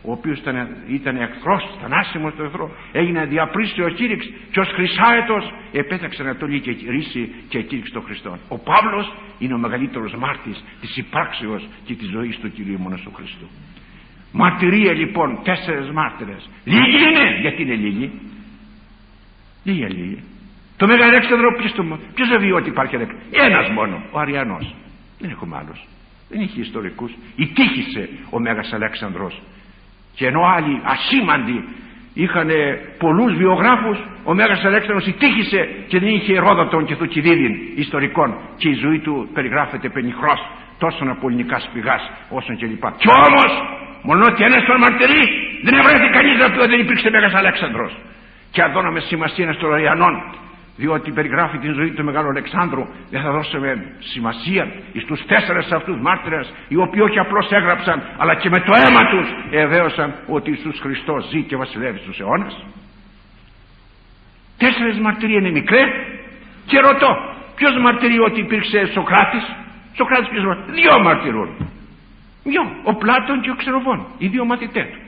Speaker 1: ο οποίος ήταν, ήταν εχθρός, ήταν άσημος του εχθρού, έγινε διαπρίσιο κήρυξ και ως χρυσάετος επέταξε Ανατολή και ρίση και κήρυξε τον Χριστό. Ο Παύλος είναι ο μεγαλύτερος μάρτης της υπάρξεως και της ζωής του Κυρίου μόνο του Χριστού. Μαρτυρία λοιπόν, τέσσερες μάρτυρες. Λίγοι είναι, γιατί είναι λίγοι. Λίγοι λίγοι. Το Μέγα Αλέξανδρο ποιος, το, ποιος δεν βιώσει ότι υπάρχει Αλέξανδρο? Ένας μόνο, ο Αριανός. Δεν έχουμε άλλους. Δεν είχε ιστορικούς. Ητύχησε ο Μέγας Αλέξανδρος. Και ενώ άλλοι ασήμαντοι είχαν πολλούς βιογράφους, ο Μέγας Αλέξανδρος ητύχησε και δεν είχε Ερόδοτον και Θουκυδίδην ιστορικών, και η ζωή του περιγράφεται πενιχρός τόσο από ελληνικά σπηγάς όσο και λοιπά. Κι όμως, μόνο ότι ένας τον μαρτυρεί, δεν έβρεθε κανείς να πει ότι δεν υπήρξε Μέγας Αλέξανδρος. Και αδώναμε σημασία στον Αριανών, διότι περιγράφει την ζωή του Μεγάλου Αλεξάνδρου. Δεν θα δώσουμε σημασία στους τέσσερις αυτούς μάρτυρες, οι οποίοι όχι απλώς έγραψαν, αλλά και με το αίμα τους εβαίωσαν ότι Ιησούς Χριστός ζει και βασιλεύει στους αιώνας. Τέσσερις μαρτυρίες είναι μικρέ. Και ρωτώ, ποιος μαρτυρεί ότι υπήρξε Σοκράτης? Σοκράτης ποιος μαρτυρεί? Δύο μαρτυρούν. Δύο, ο Πλάτων και ο Ξενοφών, οι δύο μαθητές του.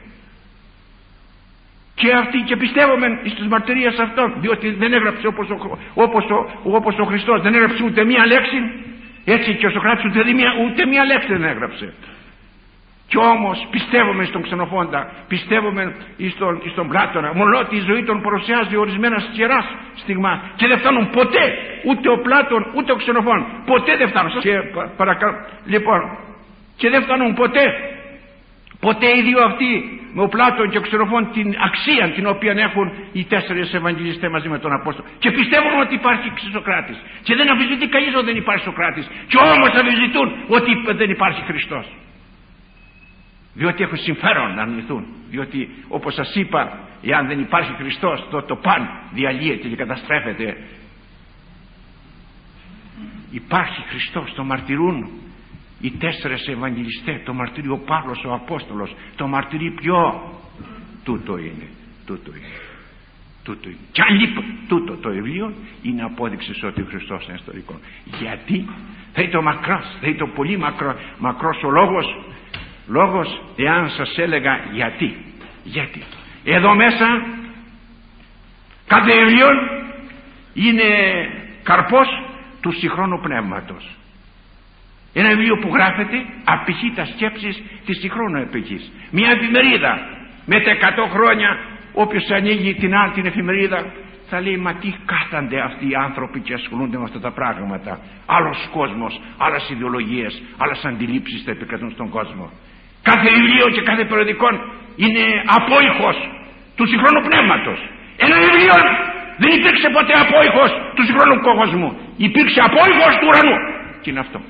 Speaker 1: Και αυτοί, και πιστεύουμε στις μαρτυρίες αυτών, διότι δεν έγραψε όπως ο, όπως ο, όπως ο Χριστός, δεν έγραψε ούτε μία λέξη, έτσι και ο Σοκράτης ούτε μία, ούτε μία λέξη δεν έγραψε. Και όμως πιστεύουμε στον Ξενοφόντα, πιστεύουμε στον, στον Πλάτωνα, μόνο ότι η ζωή των παρουσιάζει ορισμένα σκερά στιγμά και δεν φτάνουν ποτέ ούτε ο Πλάτων ούτε ο Ξενοφών, ποτέ δεν φτάνουν. Και παρακαλώ, λοιπόν, και δεν φτάνουν ποτέ, ποτέ οι δύο αυτοί, με ο Πλάτων και ο Ξενοφών, την αξία την οποία έχουν οι τέσσερις Ευαγγελιστές μαζί με τον Απόστολο. Και πιστεύουν ότι υπάρχει Σοκράτης. Και δεν αμφισβητεί κανείς ότι δεν υπάρχει Σοκράτης. Και όμως αμφισβητούν ότι δεν υπάρχει Χριστός. Διότι έχουν συμφέρον να αρνηθούν. Διότι όπως σας είπα, εάν δεν υπάρχει Χριστός, το, το παν διαλύεται και καταστρέφεται. Υπάρχει Χριστός, το μαρτυρούν οι τέσσερες Ευαγγελιστές, το μαρτυρεί ο Παύλος ο Απόστολος, το μαρτυρεί ποιο? Τούτο είναι, τούτο είναι, τούτο είναι. Και αν λείπει τούτο το βιβλίο, είναι απόδειξη ότι ο Χριστός είναι ιστορικό. Γιατί? Θα είναι το μακρός, θα είναι το πολύ μακρό, μακρός ο λόγος, λόγος εάν σας έλεγα γιατί. Γιατί? Εδώ μέσα κάθε βιβλίο είναι καρπός του συγχρόνου πνεύματος. Ένα βιβλίο που γράφεται απηχεί τα σκέψεις της συγχρόνου εποχής. Μια εφημερίδα με τα εκατό χρόνια, όποιος ανοίγει την άλλη την εφημερίδα θα λέει, μα τι κάθονται αυτοί οι άνθρωποι και ασχολούνται με αυτά τα πράγματα? Άλλος κόσμος, άλλες ιδεολογίες, άλλες αντιλήψεις θα επικρατούν στον κόσμο. Κάθε βιβλίο και κάθε περιοδικό είναι απόϊχος του συγχρόνου πνεύματος. Ένα βιβλίο δεν υπήρξε ποτέ απόϊχος του συγχρόνου κόσμου. Υπήρξε απόϊχος του ουρανού. Και είναι αυτό.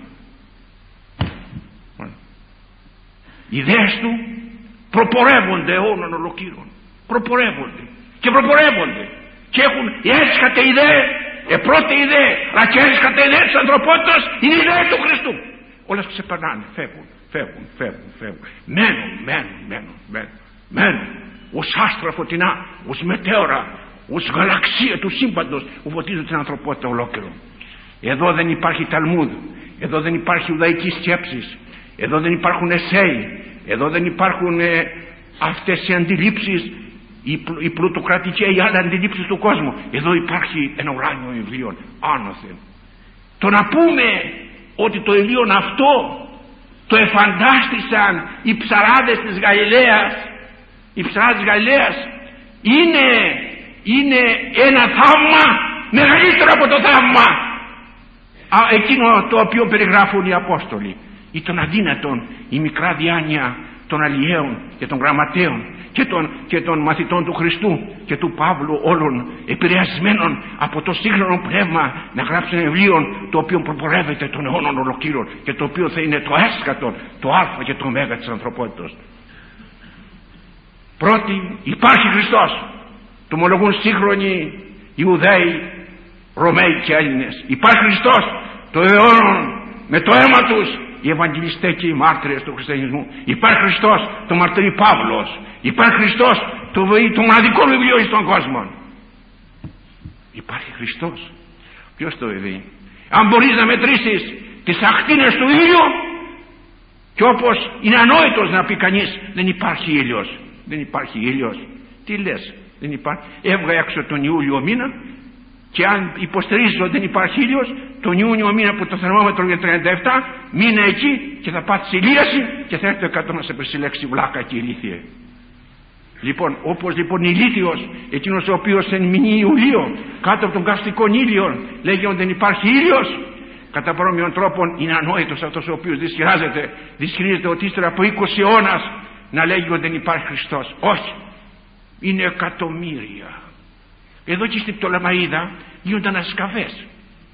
Speaker 1: Οι ιδέες του προπορεύονται αιώνων ολοκύρων. Προπορεύονται και προπορεύονται και έχουν η έσχατη ιδέα, η πρώτη ιδέα, αλλά και η έσχατη ιδέα της ανθρωπότητας είναι η ιδέα του Χριστού. Όλες ξεπερνάνε, φεύγουν, φεύγουν, φεύγουν, φεύγουν. Μένουν, μένουν, μένουν, μένουν, μένουν ως άστρα φωτεινά, ως μετέωρα, ως γαλαξία του σύμπαντος που φωτίζουν την ανθρωπότητα ολόκληρο. Εδώ δεν υπάρχει Ταλμούδ, εδώ δεν υπάρχει ουδαϊκή σκέψη. Εδώ δεν υπάρχουν εσέι, εδώ δεν υπάρχουν ε, αυτές οι αντιλήψεις, οι, οι πλουτοκρατικές, οι άλλες αντιλήψεις του κόσμου. Εδώ υπάρχει ένα ουράνιο βιβλίο, άνωθεν. Το να πούμε ότι το βιβλίο αυτό το εφαντάστησαν οι ψαράδες της Γαλιλαίας, οι ψαράδες της Γαλιλαίας, είναι, είναι ένα θαύμα μεγαλύτερο από το θαύμα α, εκείνο το οποίο περιγράφουν οι Απόστολοι. Ή των αδύνατων, η μικρά διάνοια των αλλιέων και των γραμματέων και των, και των μαθητών του Χριστού και του Παύλου, όλων επηρεασμένων από το σύγχρονο πνεύμα, να γράψουν ένα βιβλίο το οποίο προπορεύεται των αιώνων ολοκλήρων και το οποίο θα είναι το έσχατο, το α και το μέγα της ανθρωπότητας. Πρώτη, υπάρχει Χριστός. Το ομολογούν σύγχρονοι Ιουδαίοι, Ρωμαίοι και Έλληνες. Υπάρχει Χριστός, το αιώνων με το αίμα τους οι Ευαγγελιστές και οι μάρτυρες του χριστιανισμού. Υπάρχει Χριστός, το μαρτυρεί Παύλος. Υπάρχει Χριστός, το, το μοναδικό βιβλίο στον κόσμο. Υπάρχει Χριστός. Ποιος το δει? Αν μπορείς να μετρήσεις τις ακτίνες του ήλιου, και όπως είναι ανόητος να πει κανείς δεν υπάρχει ήλιος, δεν υπάρχει ήλιος. Τι λες, δεν υπάρχει? Έβγα έξω τον Ιούλιο μήνα και αν υποστηρίζω ότι δεν υπάρχει ήλιος, τον Ιούνιο μήνα που το θερμόμετρο για τριάντα επτά, μείνε εκεί και θα πάθεις ηλίαση και θα έρθει το εκατό να σε περισυλλέξει βλάκα και ηλίθιε. Λοιπόν, όπως λοιπόν ηλίθιος, εκείνος ο οποίος εν μηνύ Ιουλίου, κάτω από τον καυστικό ήλιο, λέγει ότι δεν υπάρχει ήλιος, κατά παρόμοιον τρόπον είναι ανόητος αυτός ο οποίος δυσχυράζεται, δυσχυρίζεται ότι ύστερα από είκοσι αιώνας να λέγει ότι δεν υπάρχει Χριστός. Όχι, είναι εκατομμύρια. Εδώ και στην Πτολεμαΐδα γίνονται ανασκαφές.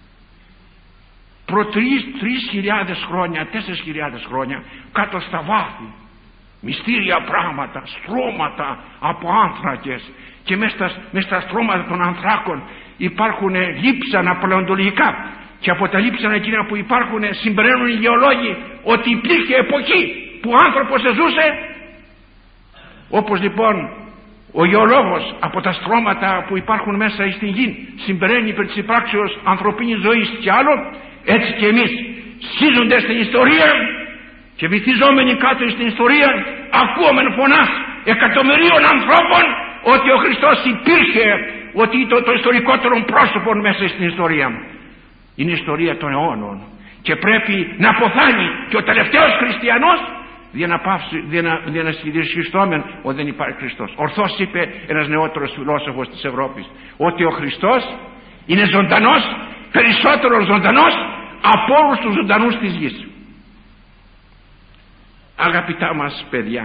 Speaker 1: Προ τρεις χιλιάδες χρόνια, τέσσερις χιλιάδες χρόνια, κάτω στα βάθη, μυστήρια πράγματα, στρώματα από άνθρακες, και μέσα στα, μέσα στα στρώματα των ανθράκων υπάρχουν λείψανα παλαιοντολογικά, και από τα λείψανα εκείνα που υπάρχουν συμπεραίνουν οι γεωλόγοι ότι υπήρχε εποχή που ο άνθρωπος ζούσε. Όπως λοιπόν ο γεωλόγος από τα στρώματα που υπάρχουν μέσα στην γη συμπεραίνει υπέρ της υπάρξεως ανθρωπίνης ζωής και άλλων, έτσι και εμείς σχίζοντας στην ιστορία και βυθιζόμενοι κάτω στην ιστορία, ακούομεν φωνάς εκατομμυρίων ανθρώπων ότι ο Χριστός υπήρχε, ότι το, το ιστορικότερο πρόσωπο μέσα στην ιστορία είναι η ιστορία των αιώνων, και πρέπει να αποθάνει και ο τελευταίος χριστιανός για να πάυσει, για να ισχυριστόμεν ότι δεν υπάρχει Χριστός. Ορθώς είπε ένας νεότερος φιλόσοφος της Ευρώπης ότι ο Χριστός είναι ζωντανός, περισσότερο ζωντανός από όλους τους ζωντανούς της γης. Αγαπητά μας παιδιά,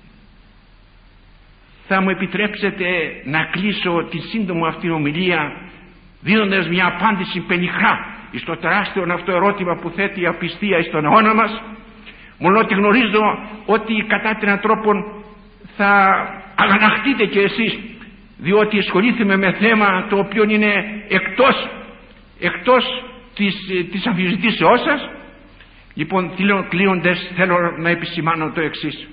Speaker 1: θα μου επιτρέψετε να κλείσω τη σύντομη αυτή ομιλία δίνοντας μια απάντηση πενιχρά στο τεράστιο αυτό ερώτημα που θέτει η απιστία στον αιώνα μας, μόνο ότι γνωρίζω ότι κατά την τρόπον θα αγαναχτείτε και εσείς, διότι ασχολήθημε με θέμα το οποίο είναι εκτός, εκτός της, της αμφισβητήσεώς σας. Λοιπόν, κλείοντας θέλω να επισημάνω το εξής.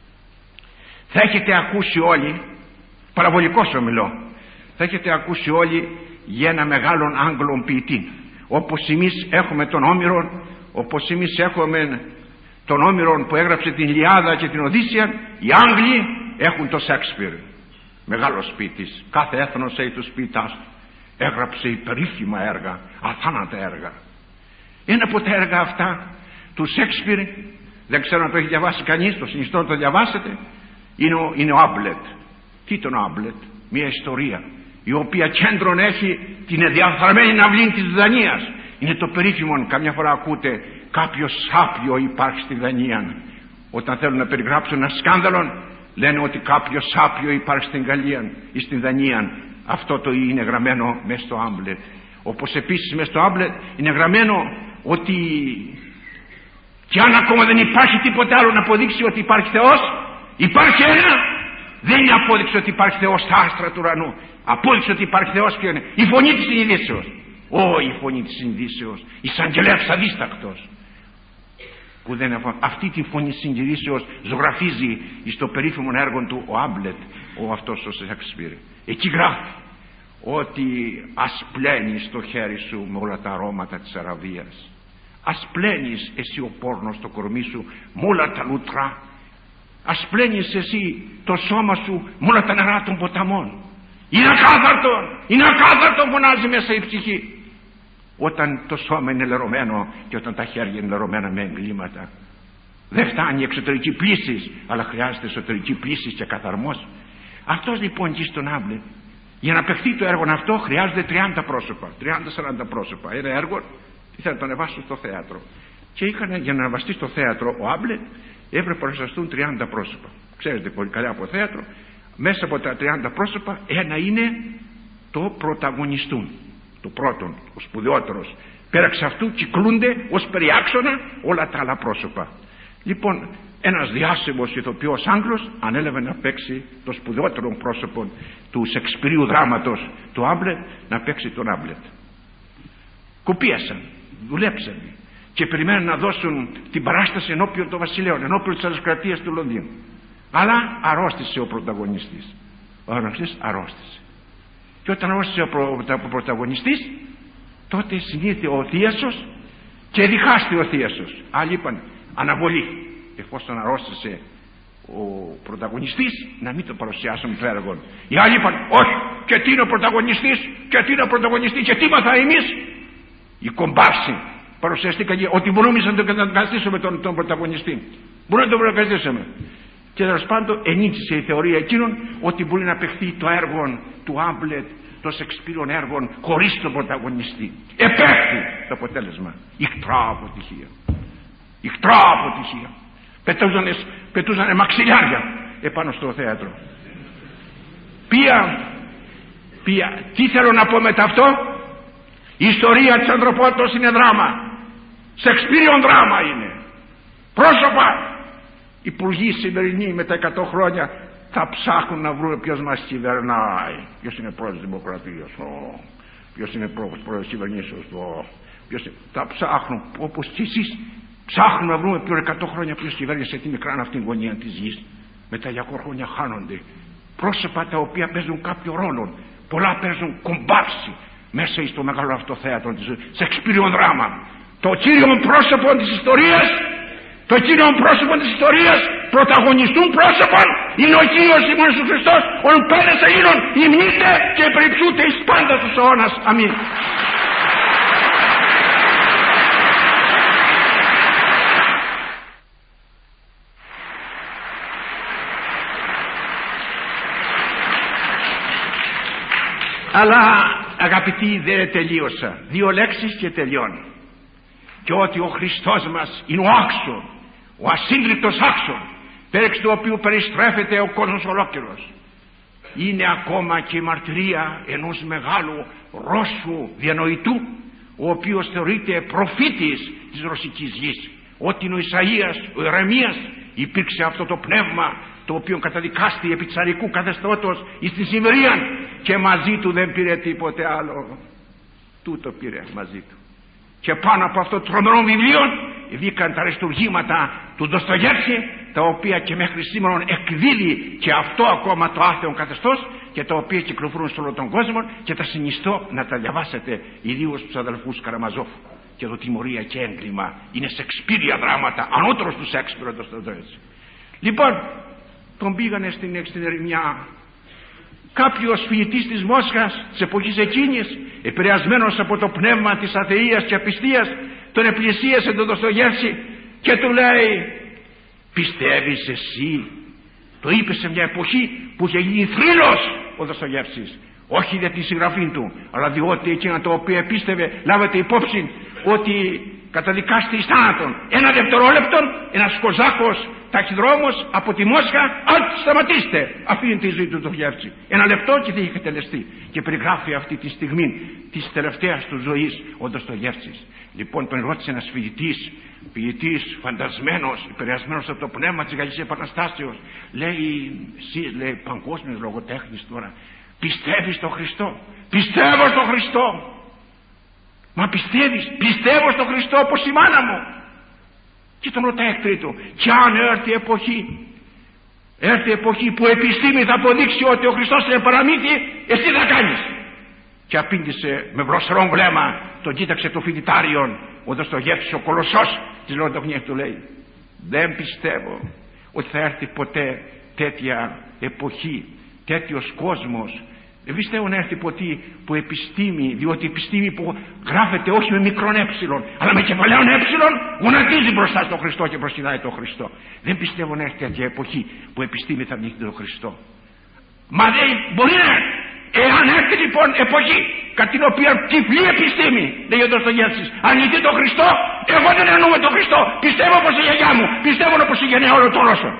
Speaker 1: Θα έχετε ακούσει όλοι, παραβολικός ομιλώ, θα έχετε ακούσει όλοι για ένα μεγάλον Άγγλον ποιητή. Όπως εμείς έχουμε τον Όμηρο, όπως εμείς έχουμε τον Όμηρο που έγραψε την Ιλιάδα και την Οδύσσεια, οι Άγγλοι έχουν το Σέξπιρ, μεγάλος ποιητής. Κάθε έθνος έχει τους ποιητάς. Έγραψε υπερήφημα έργα, αθάνατα έργα. Ένα από τα έργα αυτά του Σέξπιρ, δεν ξέρω αν το έχει διαβάσει κανείς, το συνιστώ να το διαβάσετε, είναι ο, είναι ο Άμπλετ. Τι ήταν ο Άμπλετ? Μια ιστορία η οποία κέντρον έχει την ενδιαφθαρμένη αυλή της Δανίας. Είναι το περίφημο, καμιά φορά ακούτε κάποιο σάπιο υπάρχει στη Δανία. Όταν θέλουν να περιγράψουν ένα σκάνδαλο λένε ότι κάποιο σάπιο υπάρχει στην Γαλλία ή στην Δανία. Αυτό το είναι γραμμένο μέσα στο Άμπλετ. Όπως επίσης μέσα στο Άμπλετ είναι γραμμένο ότι και αν ακόμα δεν υπάρχει τίποτα άλλο να αποδείξει ότι υπάρχει Θεός, υπάρχει ένα. Δεν είναι απόδειξη ότι υπάρχει Θεός στα άστρα του ουρανού. Απόδειξη ότι υπάρχει Θεός ποιο είναι? Η φωνή της συνειδήσεως. Ω, η φωνή της συνειδήσεως, εισαγγελέας αδίστακτος. Που δεν είναι, αυτή τη φωνή της συνειδήσεως ζωγραφίζει στο περίφημο έργο του ο Άμπλετ, ο αυτός ο Σέξπιρ. Εκεί γράφει ότι ας πλένεις το χέρι σου με όλα τα αρώματα της Αραβίας. Ας πλένεις εσύ ο πόρνος στο κορμί σου με όλα τα λουτρά. Ας πλένεις εσύ το σώμα σου με όλα τα νερά των ποταμών. Είναι ακάθαρτο, είναι ακάθαρτο, φωνάζει μέσα η ψυχή. Όταν το σώμα είναι λερωμένο και όταν τα χέρια είναι λερωμένα με εγκλήματα. Δεν φτάνει η εξωτερική πλύση, αλλά χρειάζεται εσωτερική πλύση και καθαρμός. Αυτός λοιπόν εκεί στον Άμπλετ, για να παιχτεί το έργο αυτό χρειάζεται τριάντα πρόσωπα, τριάντα σαράντα πρόσωπα. Ένα έργο ήθελα να το ανεβάσω στο θέατρο. Και είχαν, για να ανεβαστεί στο θέατρο ο Άμπλετ, έπρεπε να παρουσιαστούν τριάντα πρόσωπα. Ξέρετε πολύ καλά από θέατρο, μέσα από τα τριάντα πρόσωπα ένα είναι το πρωταγωνιστούν. Το πρώτον, ο σπουδαιότερος. Πέρα εξ αυτού κυκλούνται ως περιάξονα όλα τα άλλα πρόσωπα. Λοιπόν, ένας διάσημος ηθοποιός Άγγλος ανέλαβε να παίξει το σπουδαιότερο πρόσωπο του Σεξπυρίου δράματος του Άμπλετ, να παίξει τον Άμπλετ. Κουπίασαν, δουλέψαν και περιμένουν να δώσουν την παράσταση ενώπιον των βασιλέων, ενώπιον της αριστοκρατίας του Λονδίνου. Αλλά αρρώστησε ο πρωταγωνιστής. Ο πρωταγωνιστής αρρώστησε. Και όταν αρρώστησε ο, προ, ο πρωταγωνιστής, τότε συνήθιε ο Θίασος και διχάστη ο Θίασος. Άλλοι είπαν αναβολή. Εφόσον αρρώστησε ο πρωταγωνιστής, να μην το παρουσιάσουμε το έργο. Οι άλλοι είπαν όχι, και τι είναι ο πρωταγωνιστής, και τι είναι ο πρωταγωνιστής, και τι μάθαμε εμείς. Οι κομπάρσοι παρουσιαστήκαν ότι μπορούμε να τον καταστήσουμε τον, τον πρωταγωνιστή. Μπορούμε να τον καταστήσουμε. Και τέλος πάντων ενίσχυσε η θεωρία εκείνων ότι μπορεί να παιχθεί το έργο του Άμπλετ, των Σεξπίριων έργων χωρίς τον πρωταγωνιστή. Επέχθη το αποτέλεσμα. Ικτρά αποτυχία. Ικτρά αποτυχία. Πετούσανε, πετούσανε μαξιλιάρια επάνω στο θέατρο. Ποια, ποια, τι θέλω να πω μετά αυτό? Η ιστορία της ανθρωπότητας είναι δράμα. Σεξπίριον δράμα είναι. Πρόσωπα. Οι υπουργοί σημερινοί με τα εκατό χρόνια θα ψάχνουν να βρουν ποιος μας κυβερνάει. Ποιος είναι πρόεδρος της Δημοκρατίας. Oh. Ποιος είναι πρόεδρος της κυβερνήσεως. Oh. Ποιος... Θα ψάχνουν όπως και εσείς. Ψάχνουν να βρούμε πιο εκατό χρόνια ποιος κυβέρνησε τη μικρά αυτήν γωνία της γης. Με τα διακόσια χρόνια χάνονται. Πρόσωπα τα οποία παίζουν κάποιο ρόλο. Πολλά παίζουν κομπάρσι μέσα στο μεγάλο αυτό θέατρο της Σεξπίριον δράμα. Το κύριο πρόσωπο της ιστορίας, το κύριο πρόσωπο της ιστορίας, πρωταγωνιστούν πρόσωπον είναι ο Κύριος ημών Ιησούς Χριστός, ο πέντε Ελλήνων υμνείται και περιψούται εις πάντα τους αιώνας. Αμήν. Αλλά αγαπητοί, δεν τελείωσα. Δύο λέξεις και τελειώνει. Και ότι ο Χριστός μας είναι ο άξον, ο ασύγκριτος άξον, πέρεξ του οποίου περιστρέφεται ο κόσμος ολόκληρος. Είναι ακόμα και η μαρτυρία ενός μεγάλου Ρώσου διανοητού, ο οποίος θεωρείται προφήτης της ρωσικής γης. Ότι είναι ο Ισαΐας, ο Ιερεμίας, υπήρξε αυτό το πνεύμα το οποίο καταδικάστη επί τσαρικού καθεστώτος εις τη Σιβηρία και μαζί του δεν πήρε τίποτε άλλο. Τούτο πήρε μαζί του. Και πάνω από αυτό το τρομερό βιβλίο βγήκαν τα αριστουργήματα του Ντοστογεύσκη, τα οποία και μέχρι σήμερα εκδίδει και αυτό ακόμα το άθεο καθεστώς και τα οποία κυκλοφορούν σε όλο τον κόσμο και τα συνιστώ να τα διαβάσετε, ιδίως τους αδελφούς Καραμαζόφ. Και το τιμωρία και έγκλημα είναι Σεξπίρια δράματα, ανώτερος του Σέξπιρ ο Ντοστογεύσκη. Λοιπόν, τον πήγανε στην, στην ερημιά. Κάποιος φοιτητής της Μόσχας της εποχής εκείνης, επηρεασμένος από το πνεύμα της αθείας και απιστίας, τον επλησίασε τον Ντοστογεύσκη και του λέει, πιστεύεις εσύ? Το είπε σε μια εποχή που είχε γίνει θρύλος ο Ντοστογεύσκης, όχι για τη συγγραφή του, αλλά διότι εκείνα το οποίο πίστευε, λάβετε υπόψη ότι καταδικάστη εις θάνατον. Ένα δευτερόλεπτο ένας Κοζάκος ταχυδρόμος από τη Μόσχα, αν σταματήστε, αυτή είναι τη ζωή του Ντοστογεύσκη. Ένα λεπτό και θα είχε τελεστεί. Και περιγράφει αυτή τη στιγμή της τελευταίας του ζωής ο Ντοστογεύσκης. Λοιπόν, τον ρώτησε ένας φοιτητής, ποιητής, φαντασμένος, επηρεασμένος από το πνεύμα της Γαλλικής Επαναστάσεως. Λέει, εσύ, λέει, παγκόσμιος λογοτέχνης τώρα, πιστεύεις στον Χριστό? Πιστεύω στον Χριστό. Μα πιστεύεις? Πιστεύω στον Χριστό όπως η μάνα μου. Και τον ρωτάει εκ τρίτου, κι αν έρθει η εποχή, έρθει η εποχή που η επιστήμη θα αποδείξει ότι ο Χριστός είναι παραμύθι, εσύ θα κάνεις? Και απήντησε με βροσερό βλέμμα, τον κοίταξε το φοιτητάριον, ο Ντοστογεύσκης, ο κολοσσός της λογοτεχνίας, του λέει, δεν πιστεύω ότι θα έρθει ποτέ τέτοια εποχή, τέτοιος κόσμος. Δεν πιστεύω να έρθει ποτέ που επιστήμη, διότι η επιστήμη που γράφεται όχι με μικρόν έψιλον, αλλά με κεφαλαίον έψιλον, γονατίζει μπροστά στον Χριστό και προσκυνάει τον Χριστό. Δεν πιστεύω να έρθει τέτοια εποχή που η επιστήμη θα πνίξει τον Χριστό. Μα δεν μπορεί να έρθει. Εάν έρθει λοιπόν εποχή κατά την οποία τυφλή επιστήμη, λέει ο Ντοστογεύσκης, αρνηθεί τον Χριστό, εγώ δεν εννοούμε τον Χριστό. Πιστεύω όπως η γιαγιά μου, πιστεύω όπως η γενναία όλων των Ρώσων.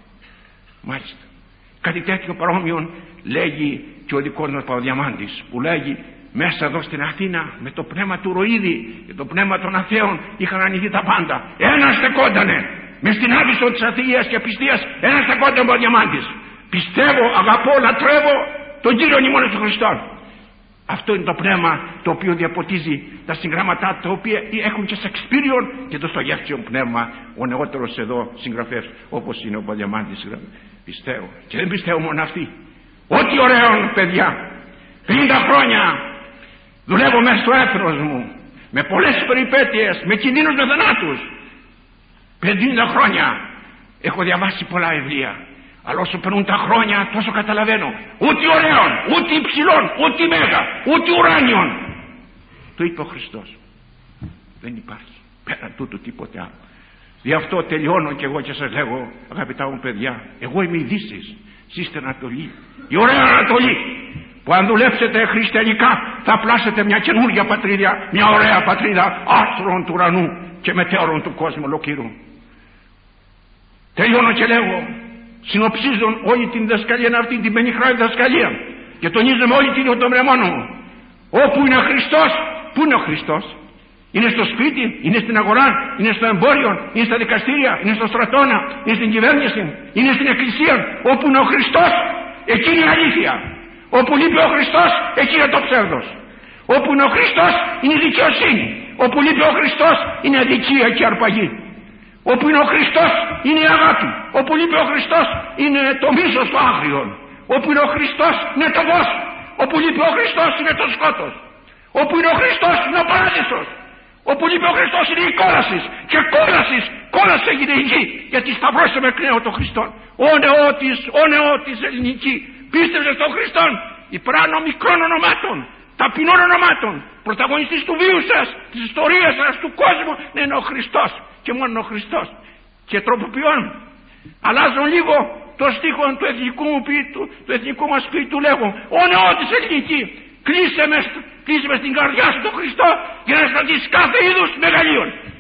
Speaker 1: Μάλιστα. Κάτι τέτοιο παρόμοιο λέγει και ο δικός μας Παπαδιαμάντης, που λέγει μέσα εδώ στην Αθήνα με το πνεύμα του Ροίδη και το πνεύμα των αθέων είχαν ανοιγεί τα πάντα. Ένας στεκόντανε με στην άβυσσο της αθείας και πιστείας, ένας στεκόντανε ο Παπαδιαμάντης. Πιστεύω, αγαπώ, λατρεύω τον Κύριο ημών Ιησού Χριστό. Αυτό είναι το πνεύμα το οποίο διαποτίζει τα συγγράμματά τα οποία έχουν και Σεξπίριον και το Ντοστογεύσκιον πνεύμα, ο νεότερος εδώ συγγραφέας όπως είναι ο Παπαδιαμάντης. Πιστεύω και δεν πιστεύω μόνο αυτοί. Ό,τι ωραίο, παιδιά, πενήντα χρόνια δουλεύω μέσα στο έθνος μου με πολλές περιπέτειες, με κινδύνους, με θανάτους. πενήντα χρόνια Έχω διαβάσει πολλά βιβλία, αλλά όσο περνούν τα χρόνια τόσο καταλαβαίνω, ούτε ωραίων, ούτε υψηλών, ούτε μέγα, ούτε ουράνιων. Το είπε ο Χριστός. Δεν υπάρχει πέραν τούτου τίποτε άλλο. Γι' αυτό τελειώνω και εγώ και σας λέγω, αγαπητά μου παιδιά, εγώ είμαι η Δύσης, εσείς είστε Ανατολή, η ωραία Ανατολή, που αν δουλέψετε χριστιανικά θα πλάσετε μια καινούργια πατρίδα, μια ωραία πατρίδα άστρων του ουρανού και μετέωρων του κόσμου ολόκληρου. Τελειώνω και λέγω, συνοψίζω όλη την διδασκαλία αυτή, την πενιχρά διδασκαλία, και τονίζομαι όλη την το μνημόνο μου. Όπου είναι ο Χριστός, πού είναι ο Χριστός? Είναι στο σπίτι, είναι στην αγορά, είναι στο εμπόριο, είναι στα δικαστήρια, είναι στο στρατόνα, είναι στην κυβέρνηση, είναι στην εκκλησία. Όπου είναι ο Χριστός, εκεί είναι η αλήθεια. Όπου λείπει ο Χριστός, εκεί είναι το ψεύδος. Όπου είναι ο Χριστός, είναι η δικαιοσύνη. Όπου λείπει ο Χριστός, είναι αδικία και αρπαγή. Όπου είναι ο Χριστός, είναι η αγάπη. Όπου λείπει ο Χριστός, είναι το μίσος των άγριων. Όπου είναι ο Χριστός, είναι το φως. Όπου λείπει ο Χριστός, είναι το σκότος. Όπου είναι ο Χριστός, είναι ο παράδεισος. Όπου λείπει ο Χριστός, είναι η κόλαση. Και κόλαση, κόλαση έγινε η γη, γιατί σταυρώσε με κλαίω τον Χριστόν. Ο νεότης, ο νεότης ελληνική, πίστευε στον Χριστόν, υπράνω μικρών ονομάτων, ταπεινών ονομάτων, πρωταγωνιστής του βίου σας, της ιστορίας σας, του κόσμου, να είναι ο Χριστός και μόνο ο Χριστός. Και τροποποιών, αλλάζουν λίγο το στίχο του εθνικού, μου ποιητού, του εθνικού μας ποιητού, λέγουν, ο νεότης ελληνική, κλείσε με, κλείσε με στην καρδιά σου τον Χριστό για να αισθανθείς κάθε είδους μεγαλείων.